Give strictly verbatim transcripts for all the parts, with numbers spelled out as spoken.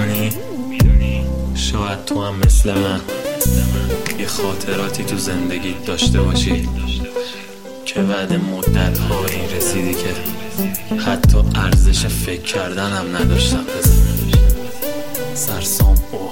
میدونی شاید تو هم مثل من یه خاطراتی تو زندگیت داشته باشی که بعد مدت ها این رسیدی که حتی ارزش فکر کردن هم نداشتم. سرسام اوه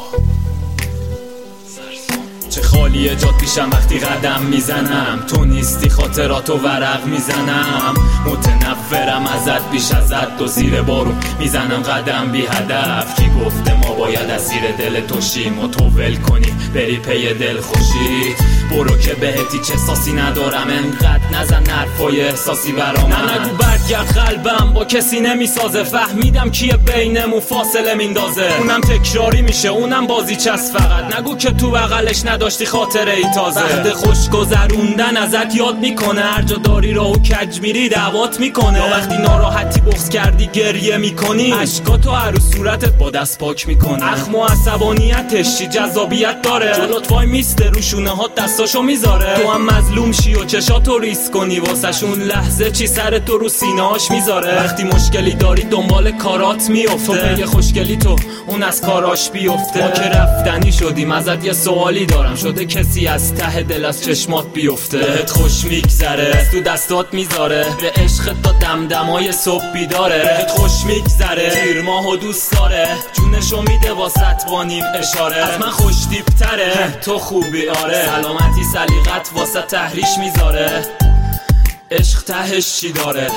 چه خالیه جات پیشم وقتی قدم میزنم، تو نیستی خاطراتو ورق میزنم، متنفرم ازت بیش ازت و زیر بارون میزنم قدم بی هدف. کی گفته ما باید اسیر دل تو شیم و تو ول کنی بری پی دل خوشی؟ برو که بهتی چه احساسی ندارم، انقدر نزن حرفای احساسی برام. نه نگو برگرد قلبم با کسی نمیسازه، فهمیدم کیه بینمون فاصله میندازه، اونم تکراری میشه اونم بازی چست. فقط نگو که تو بغلش نداشتی خاطره ای تازه. وقت خوش گذروندن ازت یاد میکنه، هر جا داری راهو کج میری دعوات میکنه. یا وقتی ناراحتی بغض کردی گریه میکنی، اشکاتو هر صورتت با دست پاک میکنه. اخم و عصبانیتش چی جذابیت داره، جلوت وای میسته رو شونه ها دستاشو میذاره. تو هم مظلوم شی و چشاتو ریس کنی واسش اون لحظه چی سر تو رو سینه هاش میذاره. وقتی مشکلی داری دنبال کارات میفته، تو پی خوشگلی تو اون از کاراش بیفته. ما که رفتنی شدیم ازت یه سوالی دارم، شده کسی از ته دل از چشمات بیفته؟ بهت خوش میگذره تو دستات میذاره، به عشق تا دمدمای صبح بیداره. بهت خوش میگذره تیر ماهو دوست داره، جونشو میده واسط با نیم اشاره. از من خوش دیپتره تو خوبی آره، سلامتی سلیقت واسه تحریش میذاره. عشق تهش چی داره؟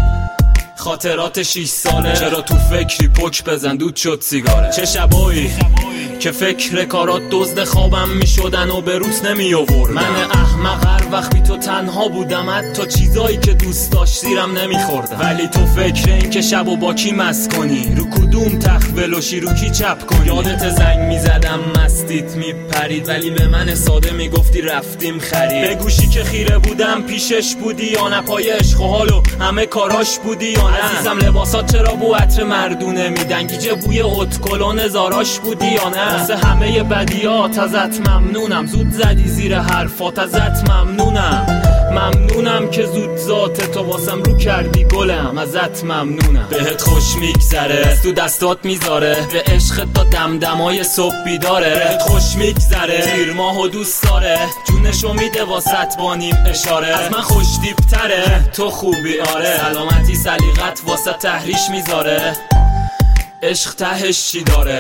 خاطرات شیش ساله. چرا تو فکری پک بزن دود شد سیگاره؟ چه شبایی که فکر کارات دزد خوابم میشدن و به روز نمی آوردم. من احمق هر وقت بی تو تنها بودم، حتی چیزایی که دوست داشت زیرم نمیخوردم. ولی تو فکر این که شب و با کی مست کنی، رو کدوم تخت ولوشی رو کی چپ کنی. یادت زنگ میزدم مستیت میپرید، ولی به من ساده میگفتی رفتیم خرید. به گوشی که خیره بودم پیشش بودی یا نه، پای عشق و حالو همه کاراش بودی یا نه. عزیزم لباسات چرا بو عطر مردونه میدن، گیجه بوی اتکلون زاراش بودی یا نه. واسه همه بدیات ازت ممنونم، زود زدی زیر حرفات ازت ممنونم. ممنونم که زود ذات تو واسم رو کردی گلم، ازت ممنونم. بهت خوش میگذره تو دستات میذاره، به عشق تا دمدمای صبح بیداره. بهت خوش میگذره تیر ماهو دوست داره، جونشو میده واسط با نیم اشاره. از من خوش دیپتره تو خوبی آره، سلامتی سلیقت واسه تحریش میذاره. عشق تهش چی داره؟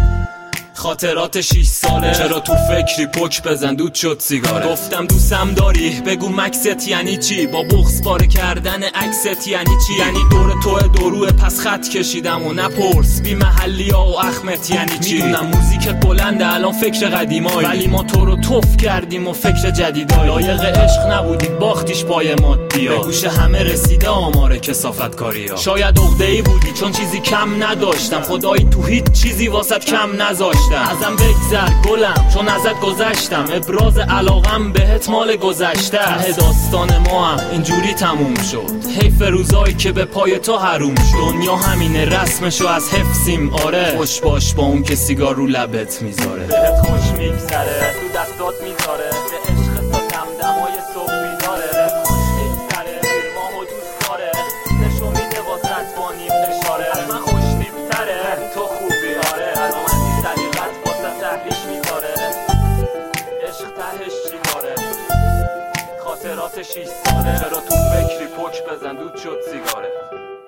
خاطرات شیش ساله. چرا تو فکری پک بزن دود شد سیگاره؟ گفتم دوستم داری بگو مکست یعنی چی، با بغض پاره کردن عکست یعنی چی؟ یعنی دور تو دروه پس خط کشیدم و نپرس بی محلی ها و اخمت یعنی چی. میدونم موزیکت بلنده الان فکر قدیمایی، ولی ما تو رو توف کردیم و فکر جدیدایی. لایق عشق نبودی باختیش پای مادیا، به گوش همه رسیده آمار کثافت کاریا. شاید عقده‌ای بودی چون چیزی کم نداشتم، خدایی تو هیچ چیزی واسط کم نذاشتم. ازم بگذر گلم چون ازت گذشتم، ابراز علاقم بهت مال گذشته. ته داستان ما هم اینجوری تموم شد، حیف روزایی که به پای تو حروم شد. دنیا همینه رسمشو از حفظیم آره، خوش باش با اون که سیگار رو لبت میذاره. بهت خوش میگذره تو دستات میذاره، به عشق تا دمدمای صبح بیداره. بهت خوش میگذره تیر ماهو دوست داره، نشو میده واسط با نیم اشاره. از من خوش دیپتره تو خوبی آره، سلامتی سلیقت واسه تحریش میذاره. عشق تهش چی داره؟ خاطرات شیش ساله. چرا تو فکری پک بزن دود شد سیگاره؟